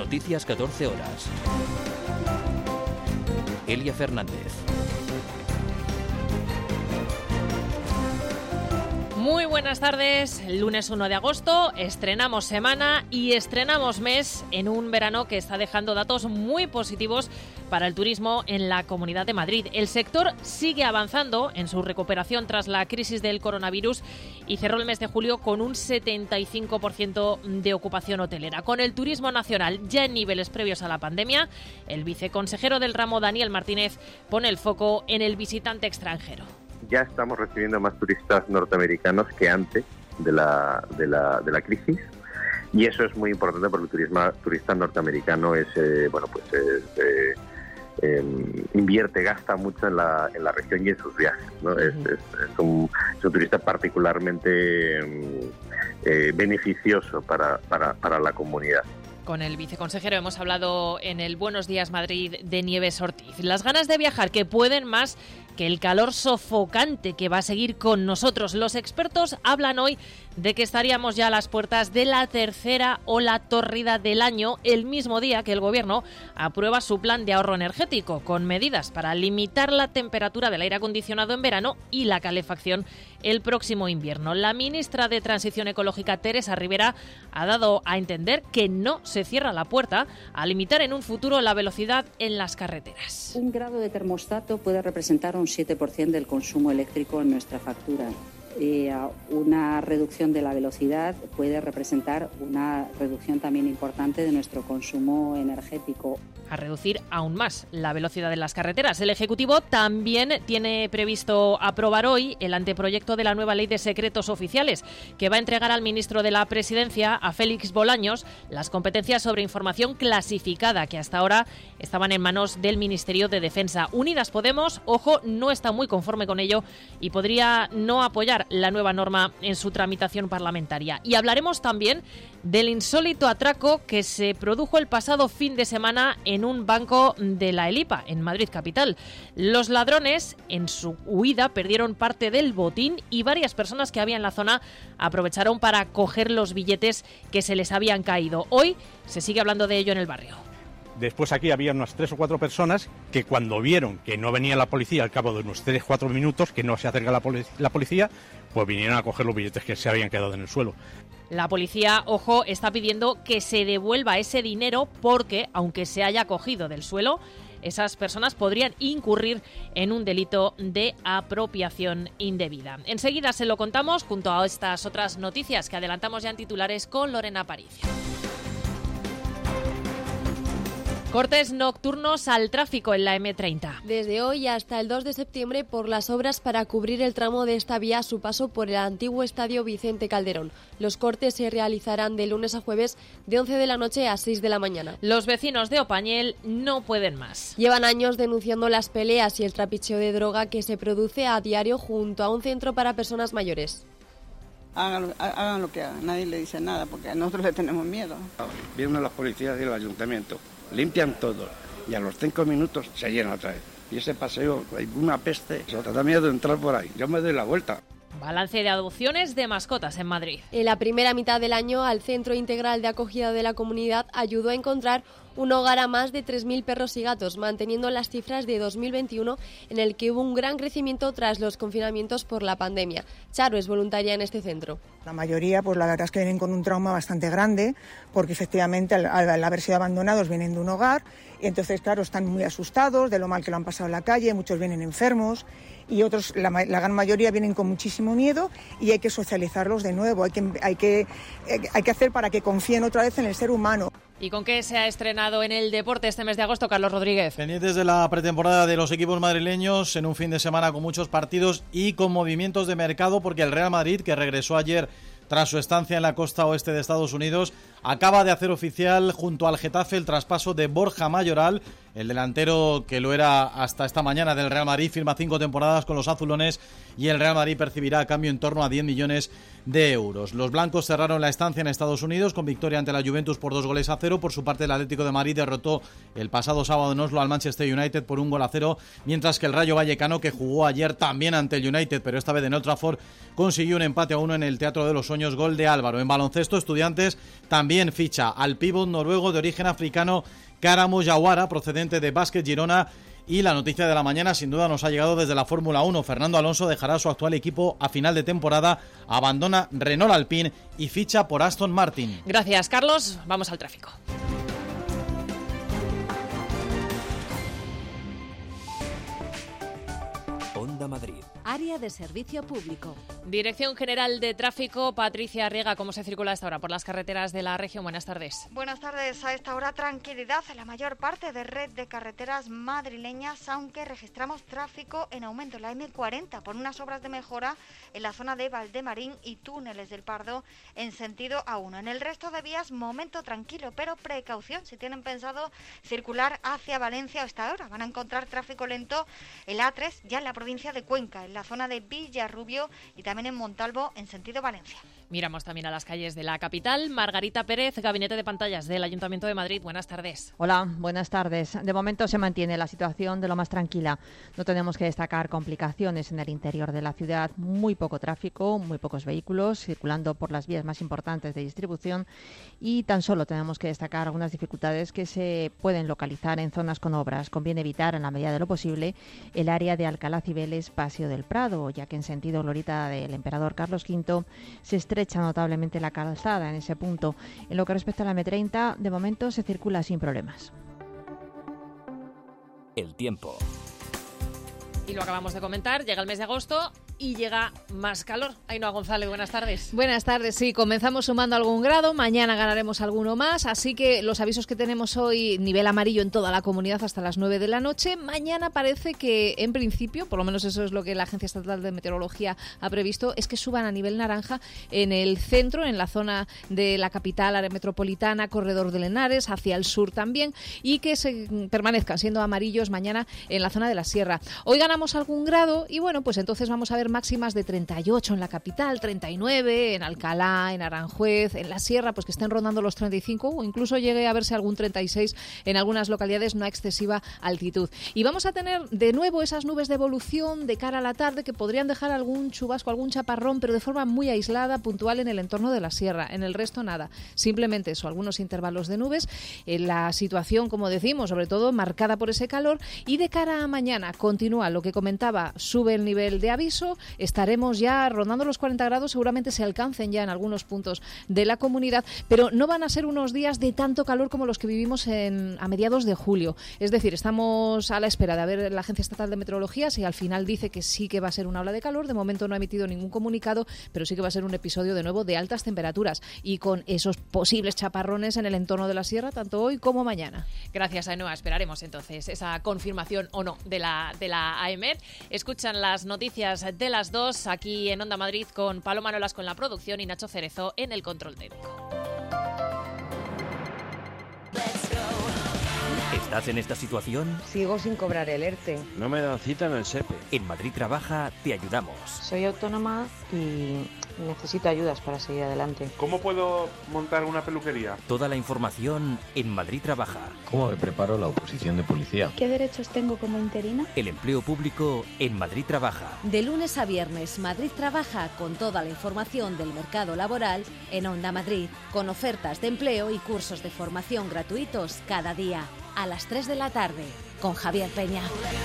Noticias 14 horas. Elia Fernández. Muy buenas tardes, lunes 1 de agosto, estrenamos semana y estrenamos mes en un verano que está dejando datos muy positivos para el turismo en la Comunidad de Madrid. El sector sigue avanzando en su recuperación tras la crisis del coronavirus y cerró el mes de julio con un 75% de ocupación hotelera. Con el turismo nacional ya en niveles previos a la pandemia, el viceconsejero del ramo, Daniel Martínez, pone el foco en el visitante extranjero. Ya estamos recibiendo más turistas norteamericanos que antes de la crisis, y eso es muy importante porque el turista norteamericano gasta mucho en la región y en sus viajes, ¿no? Es un turista particularmente beneficioso para la comunidad. Con el viceconsejero hemos hablado en el Buenos Días Madrid de Nieves Ortiz. Las ganas de viajar que pueden más que el calor sofocante que va a seguir con nosotros. Los expertos hablan hoy de que estaríamos ya a las puertas de la tercera ola tórrida del año, el mismo día que el Gobierno aprueba su plan de ahorro energético, con medidas para limitar la temperatura del aire acondicionado en verano y la calefacción el próximo invierno. La ministra de Transición Ecológica, Teresa Rivera, ha dado a entender que no se cierra la puerta a limitar en un futuro la velocidad en las carreteras. Un grado de termostato puede representar un 7% del consumo eléctrico en nuestra factura. Una reducción de la velocidad puede representar una reducción también importante de nuestro consumo energético. A reducir aún más la velocidad en las carreteras. El Ejecutivo también tiene previsto aprobar hoy el anteproyecto de la nueva Ley de Secretos Oficiales, que va a entregar al ministro de la Presidencia, a Félix Bolaños, las competencias sobre información clasificada, que hasta ahora estaban en manos del Ministerio de Defensa. Unidas Podemos, ojo, no está muy conforme con ello y podría no apoyar la nueva norma en su tramitación parlamentaria. Y hablaremos también del insólito atraco que se produjo el pasado fin de semana en un banco de la Elipa, en Madrid capital. Los ladrones, en su huida, perdieron parte del botín y varias personas que había en la zona aprovecharon para coger los billetes que se les habían caído. Hoy se sigue hablando de ello en el barrio. Después aquí había unas 3 o 4 personas que cuando vieron que no venía la policía al cabo de unos 3 o 4 minutos, que no se acerca la policía, pues vinieron a coger los billetes que se habían quedado en el suelo. La policía, ojo, está pidiendo que se devuelva ese dinero porque, aunque se haya cogido del suelo, esas personas podrían incurrir en un delito de apropiación indebida. Enseguida se lo contamos junto a estas otras noticias que adelantamos ya en titulares con Lorena Aparicio. Cortes nocturnos al tráfico en la M30. Desde hoy hasta el 2 de septiembre por las obras para cubrir el tramo de esta vía a su paso por el antiguo estadio Vicente Calderón. Los cortes se realizarán de lunes a jueves de 11 de la noche a 6 de la mañana. Los vecinos de Opañel no pueden más. Llevan años denunciando las peleas y el trapicheo de droga que se produce a diario junto a un centro para personas mayores. Hagan lo que hagan, nadie le dice nada porque nosotros le tenemos miedo. Vienen las policías del ayuntamiento, limpian todo y a los 5 minutos se llena otra vez. Y ese paseo, hay una peste, se da miedo entrar por ahí. Yo me doy la vuelta. Balance de adopciones de mascotas en Madrid. En la primera mitad del año, al Centro Integral de Acogida de la Comunidad ayudó a encontrar un hogar a más de 3.000 perros y gatos, manteniendo las cifras de 2021, en el que hubo un gran crecimiento tras los confinamientos por la pandemia. Charo es voluntaria en este centro. La mayoría, pues la verdad es que vienen con un trauma bastante grande, porque efectivamente al haber sido abandonados vienen de un hogar, y entonces, claro, están muy asustados de lo mal que lo han pasado en la calle, muchos vienen enfermos, y otros, la gran mayoría, vienen con muchísimo miedo, y hay que socializarlos de nuevo, hay que hacer para que confíen otra vez en el ser humano. ¿Y con qué se ha estrenado en el deporte este mes de agosto, Carlos Rodríguez? Pendientes de la pretemporada de los equipos madrileños en un fin de semana con muchos partidos y con movimientos de mercado, porque el Real Madrid, que regresó ayer tras su estancia en la costa oeste de Estados Unidos, acaba de hacer oficial junto al Getafe el traspaso de Borja Mayoral, El delantero, que lo era hasta esta mañana del Real Madrid, firma 5 temporadas con los azulones y el Real Madrid percibirá a cambio en torno a 10 millones de euros. Los blancos cerraron la estancia en Estados Unidos con victoria ante la Juventus por 2-0. Por su parte, el Atlético de Madrid derrotó el pasado sábado en Oslo al Manchester United por 1-0, mientras que el Rayo Vallecano, que jugó ayer también ante el United, pero esta vez en Old Trafford, consiguió un empate a 1 en el Teatro de los Sueños, gol de Álvaro. En baloncesto, Estudiantes también ficha al pívot noruego de origen africano Karamo Yawara, procedente de Basket Girona. Y la noticia de la mañana sin duda nos ha llegado desde la Fórmula 1. Fernando Alonso dejará su actual equipo a final de temporada, abandona Renault Alpine y ficha por Aston Martin. Gracias, Carlos. Vamos al tráfico. Onda Madrid. Área de servicio público. Dirección General de Tráfico, Patricia Arriaga, ¿cómo se circula a esta hora por las carreteras de la región? Buenas tardes. Buenas tardes. A esta hora tranquilidad en la mayor parte de red de carreteras madrileñas, aunque registramos tráfico en aumento en la M40 por unas obras de mejora en la zona de Valdemarín y túneles del Pardo en sentido A1. En el resto de vías, momento tranquilo, pero precaución si tienen pensado circular hacia Valencia a esta hora. Van a encontrar tráfico lento el A3 ya en la provincia de Cuenca, en la zona de Villarrubio y también en Montalvo en sentido Valencia. Miramos también a las calles de la capital. Margarita Pérez, Gabinete de Pantallas del Ayuntamiento de Madrid. Buenas tardes. Hola, buenas tardes. De momento se mantiene la situación de lo más tranquila. No tenemos que destacar complicaciones en el interior de la ciudad. Muy poco tráfico, muy pocos vehículos circulando por las vías más importantes de distribución y tan solo tenemos que destacar algunas dificultades que se pueden localizar en zonas con obras. Conviene evitar, en la medida de lo posible, el área de Alcalá Cibeles, Paseo del Prado, ya que en sentido glorieta del Emperador Carlos V se estrecha notablemente la calzada en ese punto. En lo que respecta a la M30, de momento se circula sin problemas. El tiempo. Y lo acabamos de comentar, llega el mes de agosto y llega más calor. Ainhoa González, buenas tardes. Buenas tardes, sí, comenzamos sumando algún grado, mañana ganaremos alguno más, así que los avisos que tenemos hoy, nivel amarillo en toda la comunidad hasta las 9 de la noche, mañana parece que en principio, por lo menos eso es lo que la Agencia Estatal de Meteorología ha previsto, es que suban a nivel naranja en el centro, en la zona de la capital, área metropolitana, Corredor de Henares, hacia el sur también, y que se permanezcan siendo amarillos mañana en la zona de la sierra. Hoy ganamos algún grado y bueno, pues entonces vamos a ver máximas de 38 en la capital, 39 en Alcalá, en Aranjuez, en la sierra, pues que estén rondando los 35 o incluso llegue a verse algún 36 en algunas localidades, no a excesiva altitud. Y vamos a tener de nuevo esas nubes de evolución de cara a la tarde que podrían dejar algún chubasco, algún chaparrón, pero de forma muy aislada, puntual en el entorno de la sierra. En el resto nada, simplemente eso, algunos intervalos de nubes. La situación, como decimos, sobre todo marcada por ese calor, y de cara a mañana continúa lo que comentaba, sube el nivel de aviso. Estaremos ya rondando los 40 grados, seguramente se alcancen ya en algunos puntos de la comunidad, pero no van a ser unos días de tanto calor como los que vivimos a mediados de julio. Es decir, estamos a la espera de ver la Agencia Estatal de Meteorología si al final dice que sí que va a ser una ola de calor. De momento no ha emitido ningún comunicado, pero sí que va a ser un episodio de nuevo de altas temperaturas y con esos posibles chaparrones en el entorno de la sierra, tanto hoy como mañana. Gracias, Ainhoa. Esperaremos entonces esa confirmación o no de la AEMET. Escuchan las noticias de las 2 aquí en Onda Madrid con Paloma Nolasco en la producción y Nacho Cerezo en el control técnico. ¿Estás en esta situación? Sigo sin cobrar el ERTE. No me dan cita en el SEPE. En Madrid Trabaja te ayudamos. Soy autónoma y necesito ayudas para seguir adelante. ¿Cómo puedo montar una peluquería? Toda la información en Madrid Trabaja. ¿Cómo me preparo la oposición de policía? ¿Qué derechos tengo como interina? El empleo público en Madrid Trabaja. De lunes a viernes, Madrid Trabaja con toda la información del mercado laboral en Onda Madrid, con ofertas de empleo y cursos de formación gratuitos cada día a las 3 de la tarde con Javier Peña.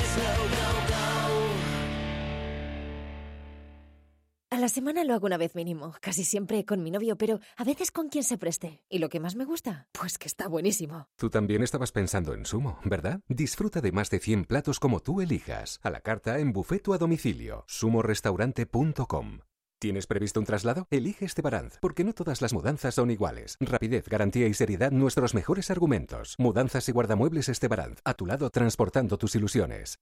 A la semana lo hago una vez mínimo, casi siempre con mi novio, pero a veces con quien se preste. ¿Y lo que más me gusta? Pues que está buenísimo. Tú también estabas pensando en Sumo, ¿verdad? Disfruta de más de 100 platos como tú elijas, a la carta, en buffet o a domicilio. sumorestaurante.com. ¿Tienes previsto un traslado? Elige Estebaranz, porque no todas las mudanzas son iguales. Rapidez, garantía y seriedad, nuestros mejores argumentos. Mudanzas y guardamuebles Estebaranz, a tu lado transportando tus ilusiones.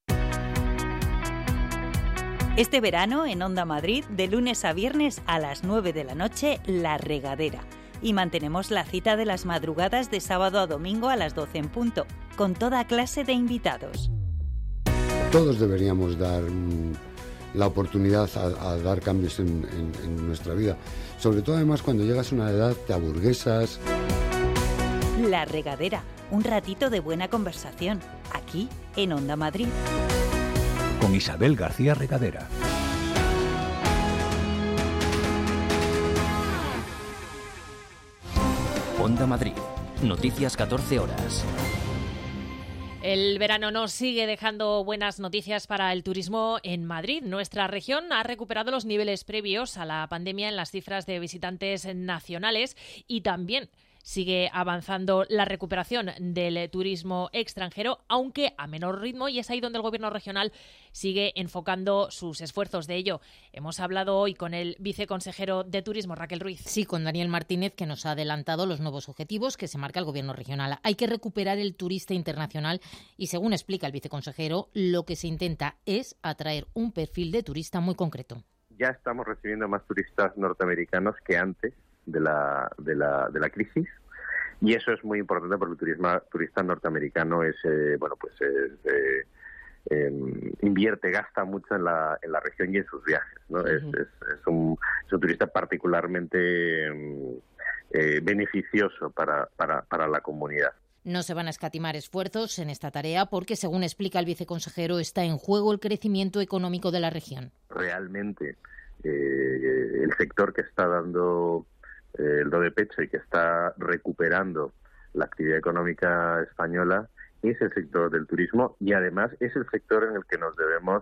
Este verano, en Onda Madrid, de lunes a viernes a las 9 de la noche, La Regadera. Y mantenemos la cita de las madrugadas de sábado a domingo a las 12 en punto. con toda clase de invitados. Todos deberíamos dar la oportunidad a dar cambios en nuestra vida. Sobre todo, además, cuando llegas a una edad te aburguesas. La Regadera, un ratito de buena conversación, aquí en Onda Madrid. Con Isabel García Regadera. Onda Madrid. Noticias 14 horas. El verano nos sigue dejando buenas noticias para el turismo en Madrid. Nuestra región ha recuperado los niveles previos a la pandemia en las cifras de visitantes nacionales y también sigue avanzando la recuperación del turismo extranjero, aunque a menor ritmo, y es ahí donde el Gobierno regional sigue enfocando sus esfuerzos. De ello hemos hablado hoy con el viceconsejero de Turismo, Raquel Ruiz. Sí, con Daniel Martínez, que nos ha adelantado los nuevos objetivos que se marca el Gobierno regional. Hay que recuperar el turista internacional y, según explica el viceconsejero, lo que se intenta es atraer un perfil de turista muy concreto. Ya estamos recibiendo más turistas norteamericanos que antes de la crisis, y eso es muy importante porque el turista norteamericano invierte, gasta mucho en la región y en sus viajes, ¿no? Uh-huh. Es un turista particularmente beneficioso para la comunidad. No se van a escatimar esfuerzos en esta tarea porque, según explica el viceconsejero, está en juego el crecimiento económico de la región. Realmente el sector que está dando el do de pecho y que está recuperando la actividad económica española es el sector del turismo, y además es el sector en el que nos debemos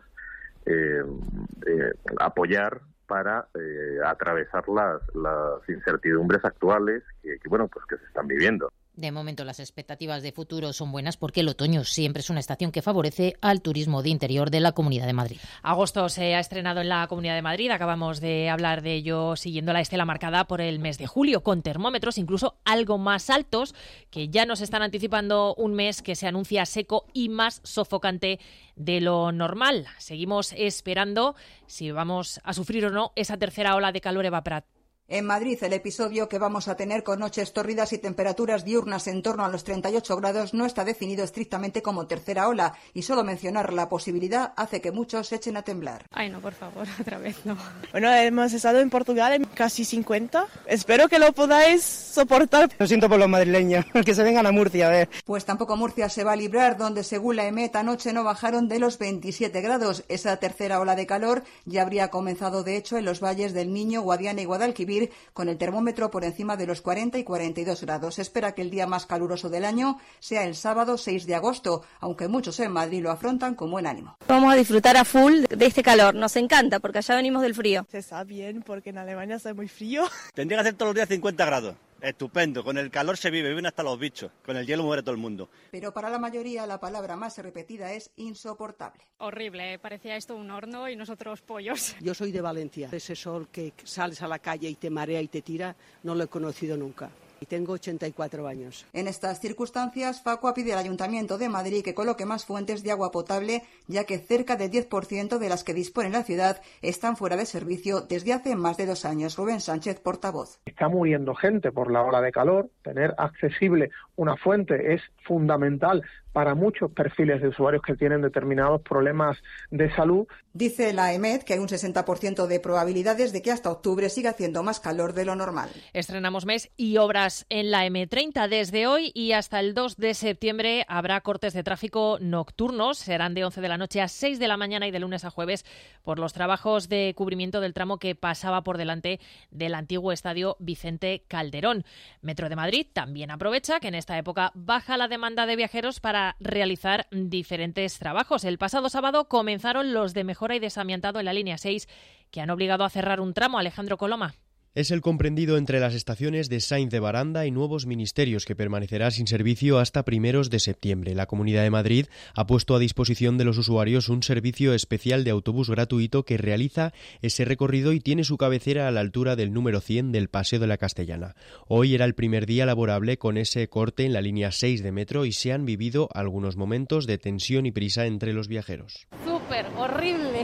apoyar para atravesar las incertidumbres actuales que se están viviendo. De momento las expectativas de futuro son buenas porque el otoño siempre es una estación que favorece al turismo de interior de la Comunidad de Madrid. Agosto se ha estrenado en la Comunidad de Madrid, acabamos de hablar de ello siguiendo la estela marcada por el mes de julio, con termómetros incluso algo más altos que ya nos están anticipando un mes que se anuncia seco y más sofocante de lo normal. Seguimos esperando si vamos a sufrir o no esa tercera ola de calor evaporativo. En Madrid, el episodio que vamos a tener con noches tórridas y temperaturas diurnas en torno a los 38 grados no está definido estrictamente como tercera ola, y solo mencionar la posibilidad hace que muchos se echen a temblar. Ay, no, por favor, otra vez no. Bueno, hemos estado en Portugal en casi 50. Espero que lo podáis soportar. Lo siento por los madrileños, que se vengan a Murcia a ver. Pues tampoco Murcia se va a librar, donde según la EMET anoche no bajaron de los 27 grados. Esa tercera ola de calor ya habría comenzado, de hecho, en los valles del Niño, Guadiana y Guadalquivir, con el termómetro por encima de los 40 y 42 grados. Se espera que el día más caluroso del año sea el sábado 6 de agosto, aunque muchos en Madrid lo afrontan con buen ánimo. Vamos a disfrutar a full de este calor, nos encanta porque allá venimos del frío. Se está bien porque en Alemania hace muy frío. Tendría que hacer todos los días 50 grados. Estupendo, con el calor se viven hasta los bichos, con el hielo muere todo el mundo. Pero para la mayoría la palabra más repetida es insoportable. Horrible, parecía esto un horno y nosotros pollos. Yo soy de Valencia, ese sol que sales a la calle y te marea y te tira, no lo he conocido nunca. Y tengo 84 años. En estas circunstancias, Facua pide al Ayuntamiento de Madrid que coloque más fuentes de agua potable, ya que cerca del 10% de las que dispone la ciudad están fuera de servicio desde hace más de 2 años. Rubén Sánchez, portavoz. Está muriendo gente por la ola de calor. Tener accesible una fuente es fundamental para muchos perfiles de usuarios que tienen determinados problemas de salud. Dice la EMET que hay un 60% de probabilidades de que hasta octubre siga haciendo más calor de lo normal. Estrenamos mes y obras en la M30 desde hoy y hasta el 2 de septiembre habrá cortes de tráfico nocturnos. Serán de 11 de la noche a 6 de la mañana y de lunes a jueves por los trabajos de cubrimiento del tramo que pasaba por delante del antiguo estadio Vicente Calderón. Metro de Madrid también aprovecha que en esta época baja la demanda de viajeros para realizar diferentes trabajos. El pasado sábado comenzaron los de mejora y desamiantado en la línea 6 que han obligado a cerrar un tramo. Alejandro Coloma. Es el comprendido entre las estaciones de Sainz de Baranda y Nuevos Ministerios, que permanecerá sin servicio hasta primeros de septiembre. La Comunidad de Madrid ha puesto a disposición de los usuarios un servicio especial de autobús gratuito que realiza ese recorrido y tiene su cabecera a la altura del número 100 del Paseo de la Castellana. Hoy era el primer día laborable con ese corte en la línea 6 de metro y se han vivido algunos momentos de tensión y prisa entre los viajeros. Súper horrible.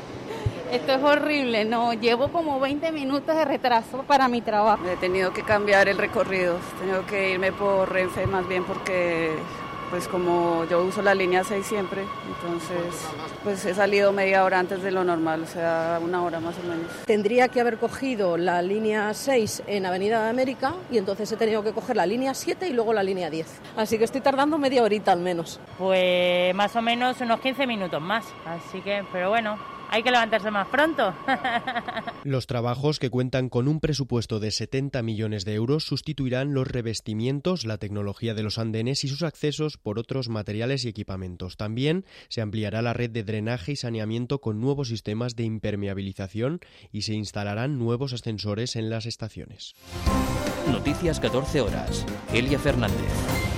Esto es horrible, no, llevo como 20 minutos de retraso para mi trabajo. He tenido que cambiar el recorrido, he tenido que irme por Renfe más bien porque pues como yo uso la línea 6 siempre, entonces pues he salido media hora antes de lo normal, o sea, 1 hora más o menos. Tendría que haber cogido la línea 6 en Avenida de América y entonces he tenido que coger la línea 7 y luego la línea 10. Así que estoy tardando media horita al menos. Pues más o menos unos 15 minutos más, así que, pero bueno, hay que levantarse más pronto. Los trabajos, que cuentan con un presupuesto de 70 millones de euros, sustituirán los revestimientos, la tecnología de los andenes y sus accesos por otros materiales y equipamientos. También se ampliará la red de drenaje y saneamiento con nuevos sistemas de impermeabilización y se instalarán nuevos ascensores en las estaciones. Noticias 14 horas. Elia Fernández.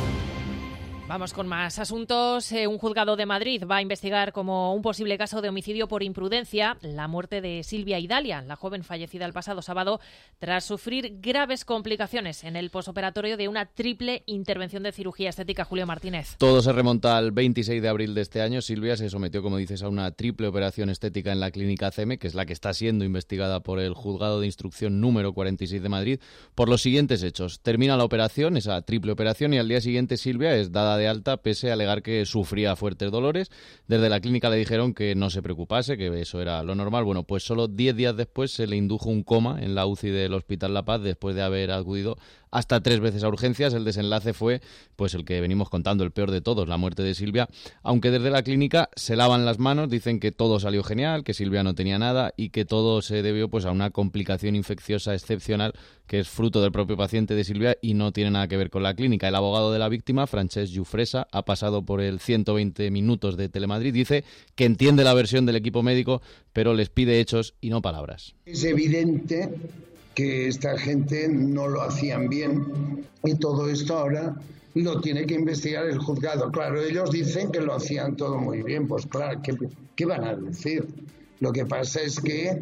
Vamos con más asuntos. Un juzgado de Madrid va a investigar como un posible caso de homicidio por imprudencia la muerte de Silvia Idalia, la joven fallecida el pasado sábado tras sufrir graves complicaciones en el posoperatorio de una triple intervención de cirugía estética. Julio Martínez. Todo se remonta al 26 de abril de este año. Silvia se sometió, como dices, a una triple operación estética en la clínica CEME, que es la que está siendo investigada por el juzgado de instrucción número 46 de Madrid, por los siguientes hechos. Termina la operación, esa triple operación, y al día siguiente Silvia es dada de alta pese a alegar que sufría fuertes dolores. Desde la clínica le dijeron que no se preocupase, que eso era lo normal. Bueno, pues solo 10 días después se le indujo un coma en la UCI del Hospital La Paz después de haber acudido hasta 3 veces a urgencias. El desenlace fue pues el que venimos contando, el peor de todos, la muerte de Silvia, aunque desde la clínica se lavan las manos, dicen que todo salió genial, que Silvia no tenía nada y que todo se debió pues a una complicación infecciosa excepcional que es fruto del propio paciente de Silvia y no tiene nada que ver con la clínica. El abogado de la víctima, Francesc Jufresa, ha pasado por el 120 minutos de Telemadrid, dice que entiende la versión del equipo médico, pero les pide hechos y no palabras. Es evidente que esta gente no lo hacían bien y todo esto ahora lo tiene que investigar el juzgado. Claro, ellos dicen que lo hacían todo muy bien, pues claro, ¿qué van a decir? Lo que pasa es que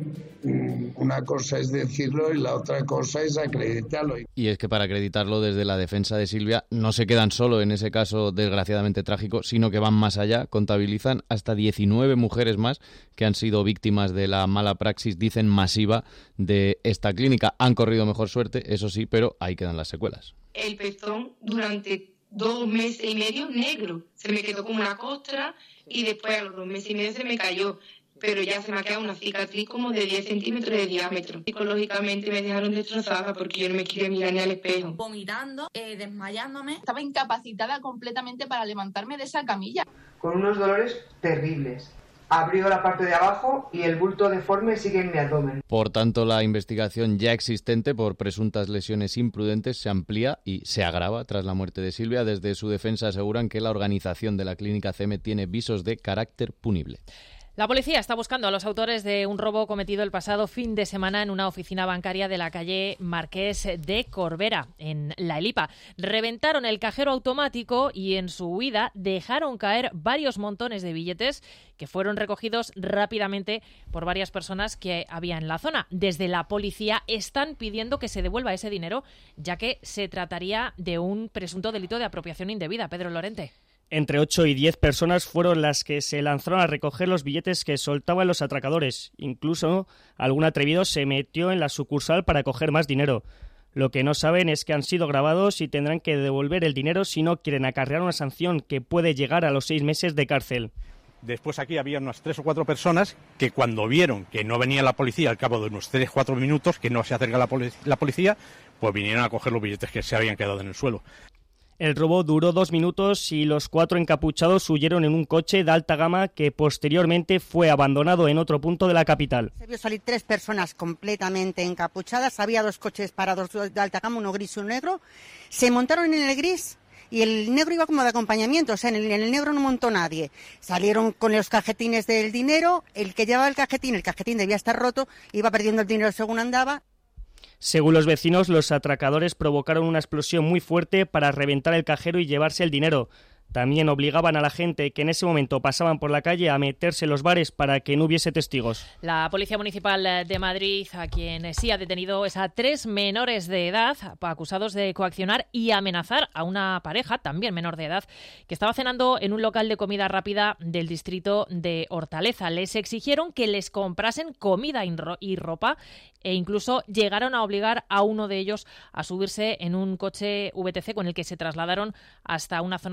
una cosa es decirlo y la otra cosa es acreditarlo. Y es que para acreditarlo, desde la defensa de Silvia no se quedan solo en ese caso desgraciadamente trágico, sino que van más allá, contabilizan hasta 19 mujeres más que han sido víctimas de la mala praxis, dicen, masiva de esta clínica. Han corrido mejor suerte, eso sí, pero ahí quedan las secuelas. El pezón durante 2 meses y medio negro, se me quedó como una costra y después a los 2 meses y medio se me cayó. Pero ya se me ha quedado una cicatriz como de 10 centímetros de diámetro. Psicológicamente me dejaron destrozada porque yo no me quería mirar ni al espejo. Vomitando, desmayándome. Estaba incapacitada completamente para levantarme de esa camilla. Con unos dolores terribles. Abrió la parte de abajo y el bulto deforme sigue en mi abdomen. Por tanto, la investigación ya existente por presuntas lesiones imprudentes se amplía y se agrava tras la muerte de Silvia. Desde su defensa aseguran que la organización de la clínica CEME tiene visos de carácter punible. La policía está buscando a los autores de un robo cometido el pasado fin de semana en una oficina bancaria de la calle Marqués de Corbera, en La Elipa. Reventaron el cajero automático y en su huida dejaron caer varios montones de billetes que fueron recogidos rápidamente por varias personas que había en la zona. Desde la policía están pidiendo que se devuelva ese dinero, ya que se trataría de un presunto delito de apropiación indebida. Pedro Lorente. Entre 8 y 10 personas fueron las que se lanzaron a recoger los billetes que soltaban los atracadores. Incluso algún atrevido se metió en la sucursal para coger más dinero. Lo que no saben es que han sido grabados y tendrán que devolver el dinero si no quieren acarrear una sanción que puede llegar a los 6 meses de cárcel. Después aquí había unas 3 o 4 personas que cuando vieron que no venía la policía al cabo de unos 3 o 4 minutos, que no se acerca la policía, pues vinieron a coger los billetes que se habían quedado en el suelo. El robo duró 2 minutos y los 4 encapuchados huyeron en un coche de alta gama que posteriormente fue abandonado en otro punto de la capital. Se vio salir 3 personas completamente encapuchadas, había 2 coches parados de alta gama, uno gris y uno negro. Se montaron en el gris y el negro iba como de acompañamiento, o sea, en el negro no montó nadie. Salieron con los cajetines del dinero, el que llevaba el cajetín debía estar roto, iba perdiendo el dinero según andaba. Según los vecinos, los atracadores provocaron una explosión muy fuerte para reventar el cajero y llevarse el dinero. También obligaban a la gente que en ese momento pasaban por la calle a meterse en los bares para que no hubiese testigos. La Policía Municipal de Madrid, a quien sí ha detenido, es a 3 menores de edad acusados de coaccionar y amenazar a una pareja, también menor de edad, que estaba cenando en un local de comida rápida del distrito de Hortaleza. Les exigieron que les comprasen comida y ropa e incluso llegaron a obligar a uno de ellos a subirse en un coche VTC con el que se trasladaron hasta una zona del distrito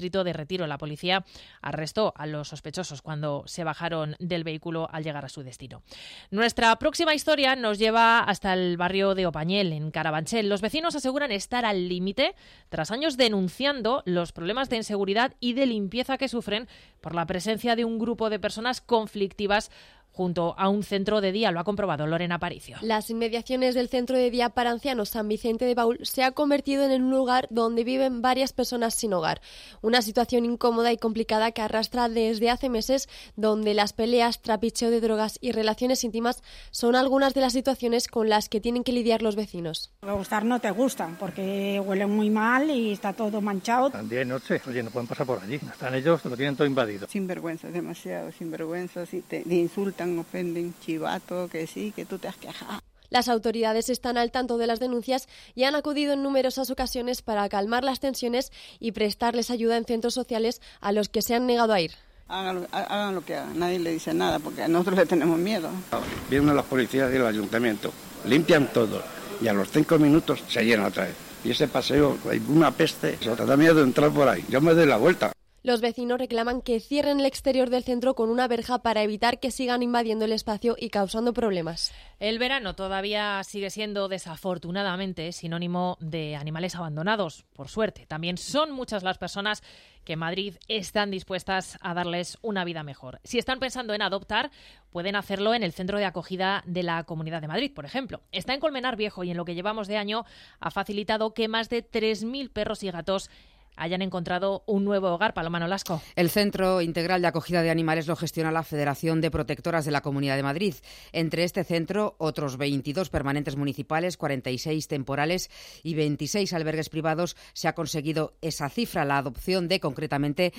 depósito de retiro. La policía arrestó a los sospechosos cuando se bajaron del vehículo al llegar a su destino. Nuestra próxima historia nos lleva hasta el barrio de Opañel, en Carabanchel. Los vecinos aseguran estar al límite tras años denunciando los problemas de inseguridad y de limpieza que sufren por la presencia de un grupo de personas conflictivas junto a un centro de día. Lo ha comprobado Lorena Aparicio. Las inmediaciones del centro de día para ancianos San Vicente de Paúl se ha convertido en un lugar donde viven varias personas sin hogar. Una situación incómoda y complicada que arrastra desde hace meses, donde las peleas, trapicheo de drogas y relaciones íntimas son algunas de las situaciones con las que tienen que lidiar los vecinos. Te gustar no te gustan porque huelen muy mal y está todo manchado. Día y noche, oye, no pueden pasar por allí. Están ellos, lo tienen todo invadido. Sinvergüenzas, demasiado sinvergüenzas, y te insultan, ofenden, chivato, que sí, que tú te has quejado. Las autoridades están al tanto de las denuncias y han acudido en numerosas ocasiones para calmar las tensiones y prestarles ayuda en centros sociales a los que se han negado a ir. Hagan lo que hagan, nadie le dice nada porque a nosotros le tenemos miedo. Vienen las policías del ayuntamiento, limpian todo y a los 5 minutos se llena otra vez. Y ese paseo, hay una peste, eso te da miedo entrar por ahí. Yo me doy la vuelta. Los vecinos reclaman que cierren el exterior del centro con una verja para evitar que sigan invadiendo el espacio y causando problemas. El verano todavía sigue siendo, desafortunadamente, sinónimo de animales abandonados, por suerte. También son muchas las personas que en Madrid están dispuestas a darles una vida mejor. Si están pensando en adoptar, pueden hacerlo en el centro de acogida de la Comunidad de Madrid, por ejemplo. Está en Colmenar Viejo y en lo que llevamos de año ha facilitado que más de 3.000 perros y gatos hayan encontrado un nuevo hogar. Paloma Nolasco. El Centro Integral de Acogida de Animales lo gestiona la Federación de Protectoras de la Comunidad de Madrid. Entre este centro, otros 22 permanentes municipales, 46 temporales y 26 albergues privados, se ha conseguido esa cifra, la adopción de concretamente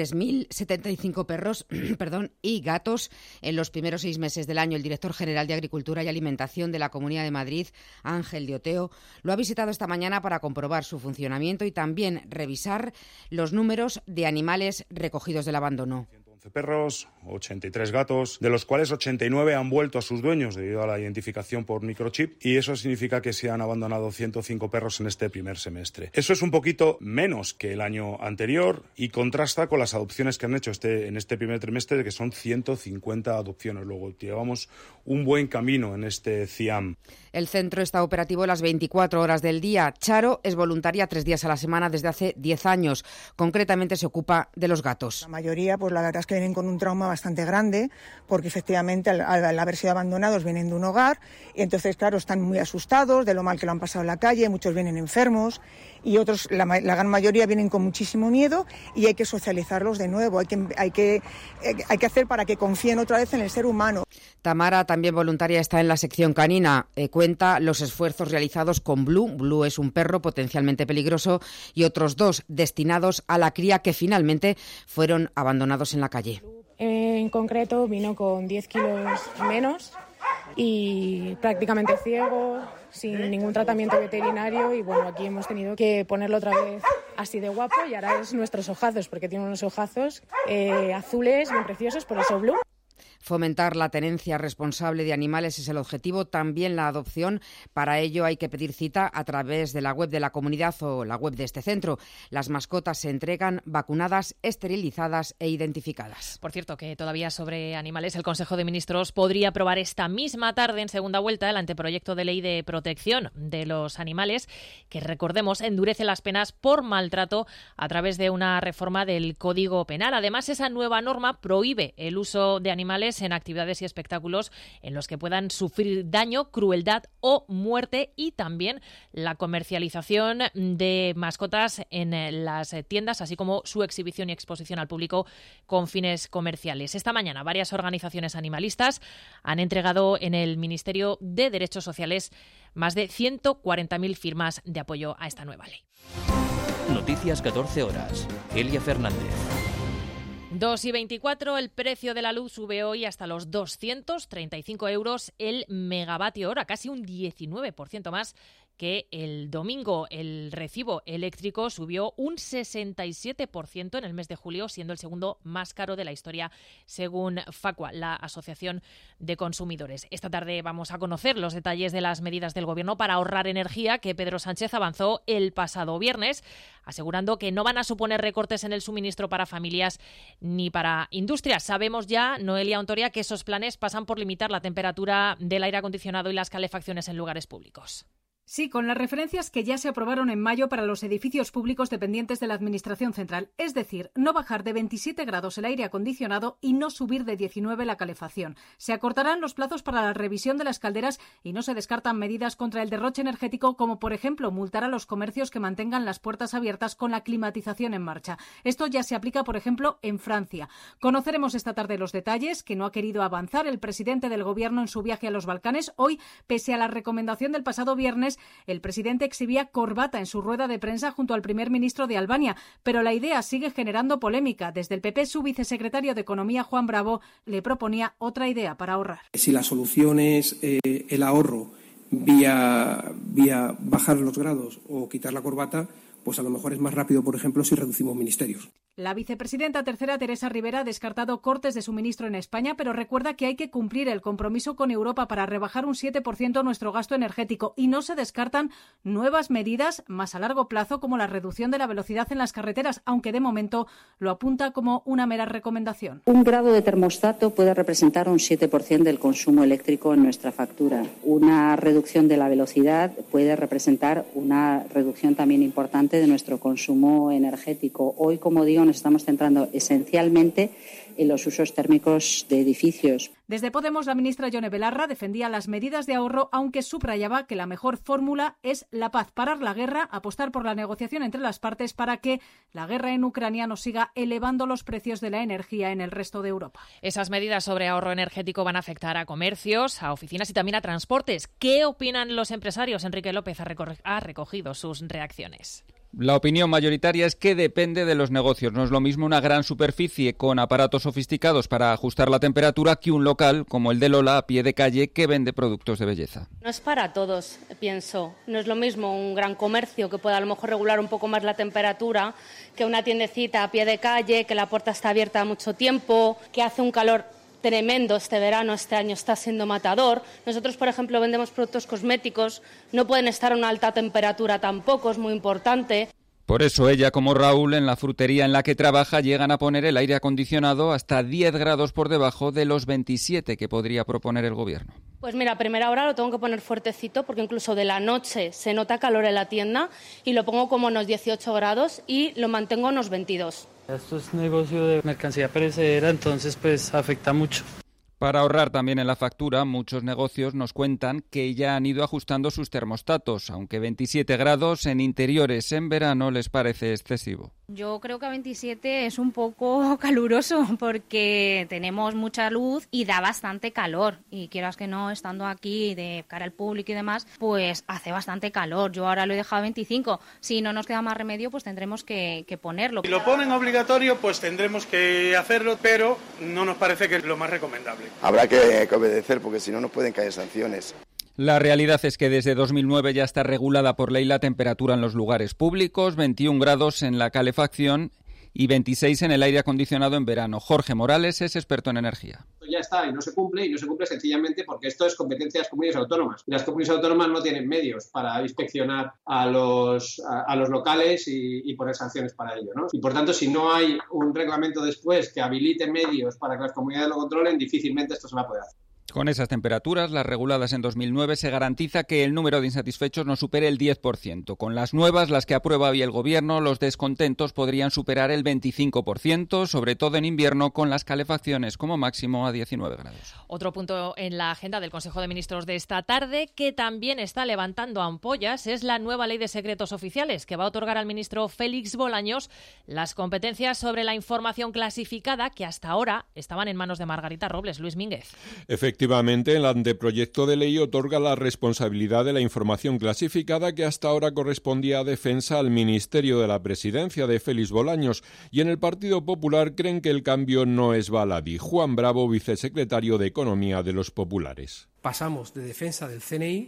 3.075 perros y gatos en los primeros 6 meses del año. El director general de Agricultura y Alimentación de la Comunidad de Madrid, Ángel de Oteo, lo ha visitado esta mañana para comprobar su funcionamiento y también revisar los números de animales recogidos del abandono. 11 perros, 83 gatos, de los cuales 89 han vuelto a sus dueños debido a la identificación por microchip, y eso significa que se han abandonado 105 perros en este primer semestre. Eso es un poquito menos que el año anterior y contrasta con las adopciones que han hecho en este primer trimestre, que son 150 adopciones. Luego llevamos un buen camino en este CIAM. El centro está operativo las 24 horas del día. Charo es voluntaria 3 días a la semana desde hace 10 años. Concretamente se ocupa de los gatos. La mayoría, pues la verdad es que vienen con un trauma bastante grande, porque efectivamente al haber sido abandonados vienen de un hogar y entonces, claro, están muy asustados de lo mal que lo han pasado en la calle, muchos vienen enfermos y otros, la gran mayoría, vienen con muchísimo miedo y hay que socializarlos de nuevo, hay que hacer para que confíen otra vez en el ser humano. Tamara, también voluntaria, está en la sección canina. Cuenta los esfuerzos realizados con Blue. Blue es un perro potencialmente peligroso y otros 2 destinados a la cría que finalmente fueron abandonados en la calle. En concreto vino con 10 kilos menos y prácticamente ciego, sin ningún tratamiento veterinario, y bueno, aquí hemos tenido que ponerlo otra vez así de guapo y ahora es nuestros ojazos, porque tiene unos ojazos azules bien preciosos, por eso Blue. Fomentar la tenencia responsable de animales es el objetivo, también la adopción. Para ello hay que pedir cita a través de la web de la comunidad o la web de este centro. Las mascotas se entregan vacunadas, esterilizadas e identificadas. Por cierto, que todavía sobre animales, el Consejo de Ministros podría aprobar esta misma tarde, en segunda vuelta, el anteproyecto de ley de protección de los animales, que, recordemos, endurece las penas por maltrato a través de una reforma del Código Penal. Además, esa nueva norma prohíbe el uso de animales en actividades y espectáculos en los que puedan sufrir daño, crueldad o muerte, y también la comercialización de mascotas en las tiendas, así como su exhibición y exposición al público con fines comerciales. Esta mañana varias organizaciones animalistas han entregado en el Ministerio de Derechos Sociales más de 140.000 firmas de apoyo a esta nueva ley. Noticias 14 horas. Elia Fernández. 2,24, el precio de la luz sube hoy hasta los 235 euros el megavatio hora, casi un 19% más que el domingo el recibo eléctrico subió un 67% en el mes de julio, siendo el segundo más caro de la historia, según Facua, la Asociación de Consumidores. Esta tarde vamos a conocer los detalles de las medidas del Gobierno para ahorrar energía que Pedro Sánchez avanzó el pasado viernes, asegurando que no van a suponer recortes en el suministro para familias ni para industrias. Sabemos ya, Noelia Ontoria, que esos planes pasan por limitar la temperatura del aire acondicionado y las calefacciones en lugares públicos. Sí, con las referencias que ya se aprobaron en mayo para los edificios públicos dependientes de la Administración Central. Es decir, no bajar de 27 grados el aire acondicionado y no subir de 19 la calefacción. Se acortarán los plazos para la revisión de las calderas y no se descartan medidas contra el derroche energético, como por ejemplo multar a los comercios que mantengan las puertas abiertas con la climatización en marcha. Esto ya se aplica, por ejemplo, en Francia. Conoceremos esta tarde los detalles que no ha querido avanzar el presidente del Gobierno en su viaje a los Balcanes. Hoy, pese a la recomendación del pasado viernes, el presidente exhibía corbata en su rueda de prensa junto al primer ministro de Albania, pero la idea sigue generando polémica. Desde el PP, su vicesecretario de Economía, Juan Bravo, le proponía otra idea para ahorrar. Si la solución es el ahorro vía bajar los grados o quitar la corbata, pues a lo mejor es más rápido, por ejemplo, si reducimos ministerios. La vicepresidenta tercera, Teresa Rivera, ha descartado cortes de suministro en España, pero recuerda que hay que cumplir el compromiso con Europa para rebajar un 7% nuestro gasto energético y no se descartan nuevas medidas más a largo plazo, como la reducción de la velocidad en las carreteras, aunque de momento lo apunta como una mera recomendación. Un grado de termostato puede representar un 7% del consumo eléctrico en nuestra factura. Una reducción de la velocidad puede representar una reducción también importante de nuestro consumo energético. Hoy, como digo, nos estamos centrando esencialmente en los usos térmicos de edificios. Desde Podemos, la ministra Yone Belarra defendía las medidas de ahorro, aunque subrayaba que la mejor fórmula es la paz, parar la guerra, apostar por la negociación entre las partes para que la guerra en Ucrania no siga elevando los precios de la energía en el resto de Europa. Esas medidas sobre ahorro energético van a afectar a comercios, a oficinas y también a transportes. ¿Qué opinan los empresarios? Enrique López ha recogido sus reacciones. La opinión mayoritaria es que depende de los negocios. No es lo mismo una gran superficie con aparatos sofisticados para ajustar la temperatura que un local como el de Lola a pie de calle que vende productos de belleza. No es para todos, pienso. No es lo mismo un gran comercio que pueda a lo mejor regular un poco más la temperatura que una tiendecita a pie de calle, que la puerta está abierta mucho tiempo, que hace un calor tremendo este verano, este año está siendo matador. Nosotros, por ejemplo, vendemos productos cosméticos, no pueden estar a una alta temperatura tampoco, es muy importante. Por eso ella, como Raúl, en la frutería en la que trabaja, llegan a poner el aire acondicionado hasta 10 grados por debajo de los 27 que podría proponer el Gobierno. Pues mira, a primera hora lo tengo que poner fuertecito porque incluso de la noche se nota calor en la tienda y lo pongo como unos 18 grados y lo mantengo a unos 22. Esto es negocio de mercancía perecedera, entonces pues afecta mucho. Para ahorrar también en la factura, muchos negocios nos cuentan que ya han ido ajustando sus termostatos, aunque 27 grados en interiores en verano les parece excesivo. Yo creo que a 27 es un poco caluroso porque tenemos mucha luz y da bastante calor. Y quieras que no, estando aquí de cara al público y demás, pues hace bastante calor. Yo ahora lo he dejado a 25. Si no nos queda más remedio, pues tendremos que ponerlo. Si lo ponen obligatorio, pues tendremos que hacerlo, pero no nos parece que es lo más recomendable. Habrá que obedecer porque si no nos pueden caer sanciones. La realidad es que desde 2009 ya está regulada por ley la temperatura en los lugares públicos, 21 grados en la calefacción y 26 en el aire acondicionado en verano. Jorge Morales es experto en energía. Ya está y no se cumple sencillamente porque esto es competencia de las comunidades autónomas. Y las comunidades autónomas no tienen medios para inspeccionar a los locales y poner sanciones para ello, ¿no? Y por tanto, si no hay un reglamento después que habilite medios para que las comunidades lo controlen, difícilmente esto se va a poder hacer. Con esas temperaturas, las reguladas en 2009, se garantiza que el número de insatisfechos no supere el 10%. Con las nuevas, las que aprueba hoy el Gobierno, los descontentos podrían superar el 25%, sobre todo en invierno, con las calefacciones como máximo a 19 grados. Otro punto en la agenda del Consejo de Ministros de esta tarde, que también está levantando ampollas, es la nueva Ley de Secretos Oficiales, que va a otorgar al ministro Félix Bolaños las competencias sobre la información clasificada que hasta ahora estaban en manos de Margarita Robles. Luis Mínguez. Efectivamente, el anteproyecto de ley otorga la responsabilidad de la información clasificada que hasta ahora correspondía a Defensa al Ministerio de la Presidencia de Félix Bolaños, y en el Partido Popular creen que el cambio no es baladí. Juan Bravo, vicesecretario de Economía de los Populares. Pasamos de defensa del CNI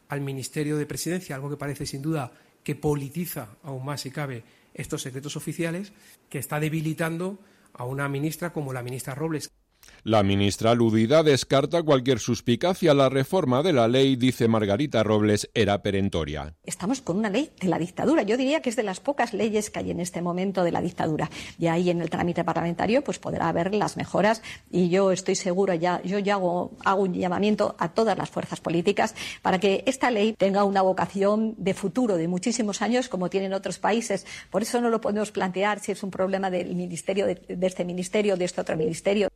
al Ministerio de Presidencia, algo que parece sin duda que politiza aún más, si cabe, estos secretos oficiales, que está debilitando a una ministra como la ministra Robles. La ministra aludida descarta cualquier suspicacia. La reforma de la ley, dice Margarita Robles, era perentoria. Estamos con una ley de la dictadura. Yo diría que es de las pocas leyes que hay en este momento de la dictadura. Y ahí en el trámite parlamentario pues podrá haber las mejoras y yo estoy segura, yo ya hago un llamamiento a todas las fuerzas políticas para que esta ley tenga una vocación de futuro de muchísimos años como tienen otros países. Por eso no lo podemos plantear si es un problema del ministerio, de este ministerio, de este otro ministerio.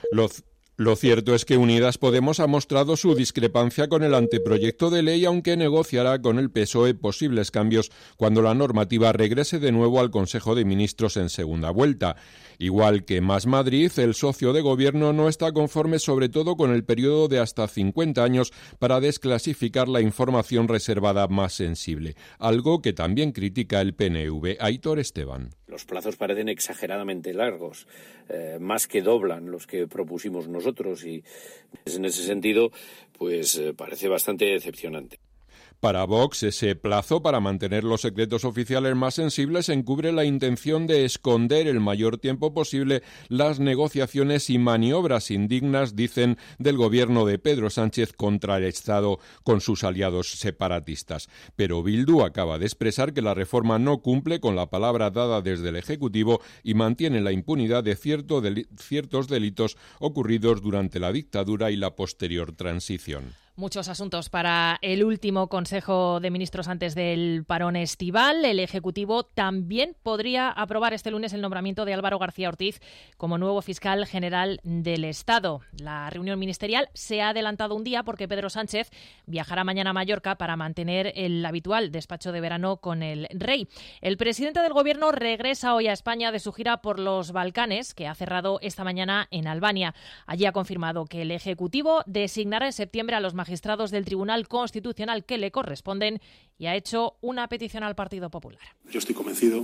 Lo cierto es que Unidas Podemos ha mostrado su discrepancia con el anteproyecto de ley, aunque negociará con el PSOE posibles cambios cuando la normativa regrese de nuevo al Consejo de Ministros en segunda vuelta. Igual que Más Madrid, el socio de gobierno no está conforme sobre todo con el periodo de hasta 50 años para desclasificar la información reservada más sensible, algo que también critica el PNV. Aitor Esteban. Los plazos parecen exageradamente largos, más que doblan los que propusimos nosotros y en ese sentido pues parece bastante decepcionante. Para Vox, ese plazo para mantener los secretos oficiales más sensibles encubre la intención de esconder el mayor tiempo posible las negociaciones y maniobras indignas, dicen, del gobierno de Pedro Sánchez contra el Estado con sus aliados separatistas. Pero Bildu acaba de expresar que la reforma no cumple con la palabra dada desde el Ejecutivo y mantiene la impunidad de ciertos delitos ocurridos durante la dictadura y la posterior transición. Muchos asuntos para el último Consejo de Ministros antes del parón estival. El Ejecutivo también podría aprobar este lunes el nombramiento de Álvaro García Ortiz como nuevo fiscal general del Estado. La reunión ministerial se ha adelantado un día porque Pedro Sánchez viajará mañana a Mallorca para mantener el habitual despacho de verano con el rey. El presidente del Gobierno regresa hoy a España de su gira por los Balcanes, que ha cerrado esta mañana en Albania. Allí ha confirmado que el Ejecutivo designará en septiembre a los magistrados del Tribunal Constitucional que le corresponden y ha hecho una petición al Partido Popular. Yo estoy convencido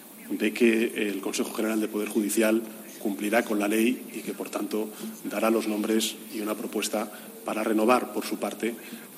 de que el Consejo General del Poder Judicial cumplirá con la ley y que, por tanto, dará los nombres y una propuesta para renovar, por su parte,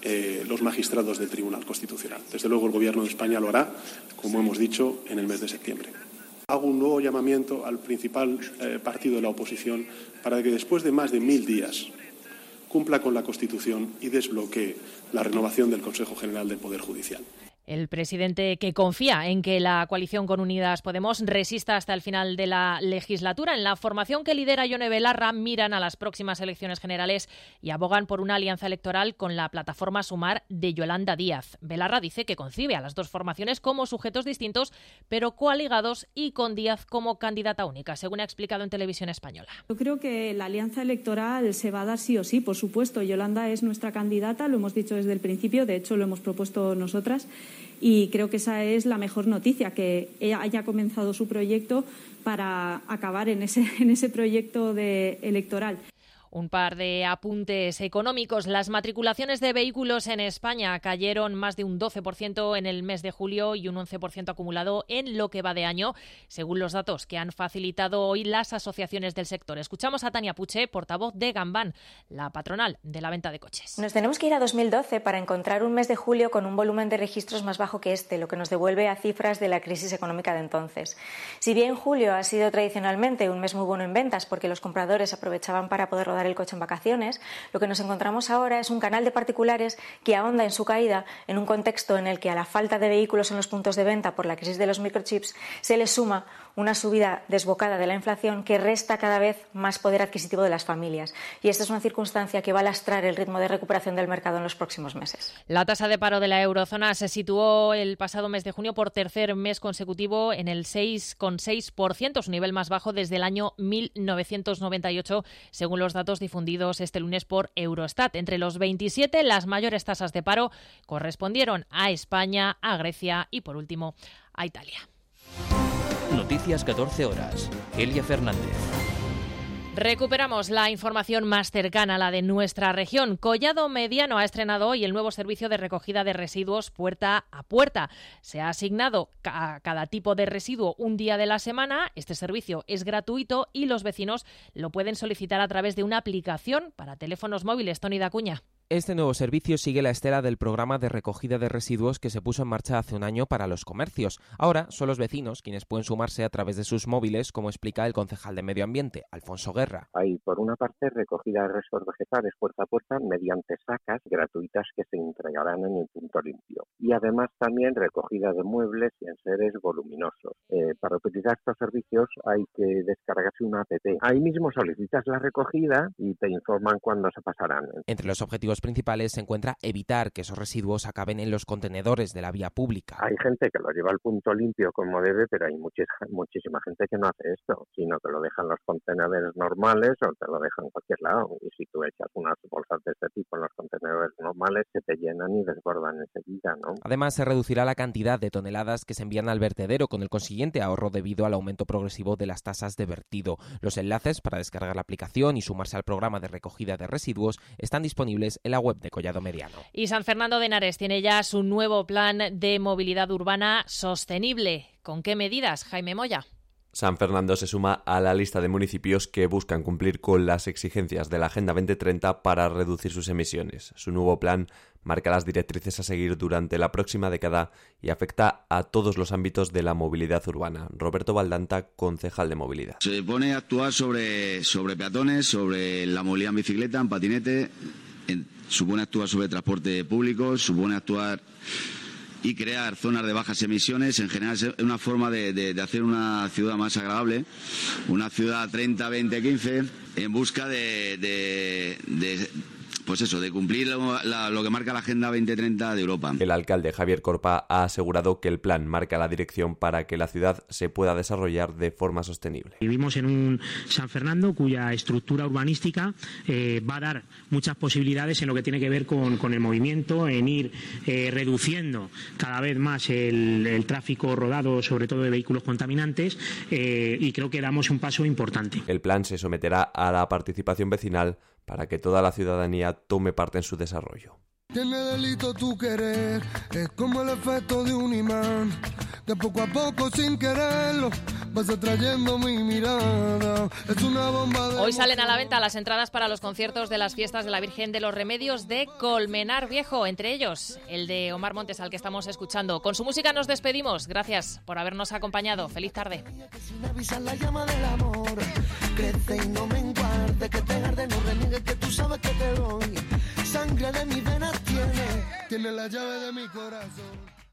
los magistrados del Tribunal Constitucional. Desde luego, el Gobierno de España lo hará, como hemos dicho, en el mes de septiembre. Hago un nuevo llamamiento al principal partido de la oposición para que, después de más de 1000 días, cumpla con la Constitución y desbloquee la renovación del Consejo General del Poder Judicial. El presidente, que confía en que la coalición con Unidas Podemos resista hasta el final de la legislatura. En la formación que lidera Ione Belarra miran a las próximas elecciones generales y abogan por una alianza electoral con la plataforma Sumar de Yolanda Díaz. Belarra dice que concibe a las dos formaciones como sujetos distintos, pero coaligados y con Díaz como candidata única, según ha explicado en Televisión Española. Yo creo que la alianza electoral se va a dar sí o sí, por supuesto. Yolanda es nuestra candidata, lo hemos dicho desde el principio, de hecho lo hemos propuesto nosotras. Y creo que esa es la mejor noticia, que ella haya comenzado su proyecto para acabar en ese proyecto electoral. Un par de apuntes económicos. Las matriculaciones de vehículos en España cayeron más de un 12% en el mes de julio y un 11% acumulado en lo que va de año, según los datos que han facilitado hoy las asociaciones del sector. Escuchamos a Tania Puche, portavoz de Gambán, la patronal de la venta de coches. Nos tenemos que ir a 2012 para encontrar un mes de julio con un volumen de registros más bajo que este, lo que nos devuelve a cifras de la crisis económica de entonces. Si bien julio ha sido tradicionalmente un mes muy bueno en ventas porque los compradores aprovechaban para poder rodar el coche en vacaciones, lo que nos encontramos ahora es un canal de particulares que ahonda en su caída en un contexto en el que a la falta de vehículos en los puntos de venta por la crisis de los microchips se le suma una subida desbocada de la inflación que resta cada vez más poder adquisitivo de las familias. Y esta es una circunstancia que va a lastrar el ritmo de recuperación del mercado en los próximos meses. La tasa de paro de la eurozona se situó el pasado mes de junio por tercer mes consecutivo en el 6,6%, su nivel más bajo desde el año 1998, según los datos difundidos este lunes por Eurostat. Entre los 27, las mayores tasas de paro correspondieron a España, a Grecia y, por último, a Italia. Noticias 14 horas. Elia Fernández. Recuperamos la información más cercana a la de nuestra región. Collado Mediano ha estrenado hoy el nuevo servicio de recogida de residuos puerta a puerta. Se ha asignado a cada tipo de residuo un día de la semana. Este servicio es gratuito y los vecinos lo pueden solicitar a través de una aplicación para teléfonos móviles. Toni Dacuña. Este nuevo servicio sigue la estela del programa de recogida de residuos que se puso en marcha hace un año para los comercios. Ahora son los vecinos quienes pueden sumarse a través de sus móviles, como explica el concejal de Medio Ambiente, Alfonso Guerra. Hay, por una parte, recogida de restos vegetales puerta a puerta mediante sacas gratuitas que se entregarán en el punto limpio. Y además también recogida de muebles y enseres voluminosos. Para utilizar estos servicios hay que descargarse una app. Ahí mismo solicitas la recogida y te informan cuándo se pasarán. Entre los objetivos principales se encuentra evitar que esos residuos acaben en los contenedores de la vía pública. Hay gente que lo lleva al punto limpio como debe, pero hay muchísima gente que no hace esto, sino que lo dejan en los contenedores normales o te lo dejan en cualquier lado. Y si tú echas unas bolsas de este tipo en los contenedores normales, se te llenan y desbordan enseguida, ¿no? Además, se reducirá la cantidad de toneladas que se envían al vertedero, con el consiguiente ahorro debido al aumento progresivo de las tasas de vertido. Los enlaces para descargar la aplicación y sumarse al programa de recogida de residuos están disponibles en la web de Collado Mediano. Y San Fernando de Henares tiene ya su nuevo plan de movilidad urbana sostenible. ¿Con qué medidas, Jaime Moya? San Fernando se suma a la lista de municipios que buscan cumplir con las exigencias de la Agenda 2030 para reducir sus emisiones. Su nuevo plan marca las directrices a seguir durante la próxima década y afecta a todos los ámbitos de la movilidad urbana. Roberto Baldanta, concejal de movilidad. Se pone a actuar sobre peatones, sobre la movilidad en bicicleta, en patinete, supone actuar sobre transporte público, supone actuar y crear zonas de bajas emisiones. En general es una forma de hacer una ciudad más agradable, una ciudad 30, 20, 15, en busca de cumplir lo que marca la Agenda 2030 de Europa. El alcalde Javier Corpa ha asegurado que el plan marca la dirección para que la ciudad se pueda desarrollar de forma sostenible. Vivimos en un San Fernando cuya estructura urbanística va a dar muchas posibilidades en lo que tiene que ver con el movimiento, en ir reduciendo cada vez más el tráfico rodado, sobre todo de vehículos contaminantes, y creo que damos un paso importante. El plan se someterá a la participación vecinal para que toda la ciudadanía tome parte en su desarrollo. Tiene delito tu querer, es como el efecto de un imán. De poco a poco, sin quererlo, vas atrayendo mi mirada. Es una bomba de... Hoy salen a la venta las entradas para los conciertos de las fiestas de la Virgen de los Remedios de Colmenar Viejo, entre ellos el de Omar Montes, al que estamos escuchando. Con su música nos despedimos. Gracias por habernos acompañado. Feliz tarde. Sin avisar la llama del amor, crece y no menguarte, que te arde, no reniegues, que tú sabes que te doy. Sangre de mis venas tiene la llave de mi corazón.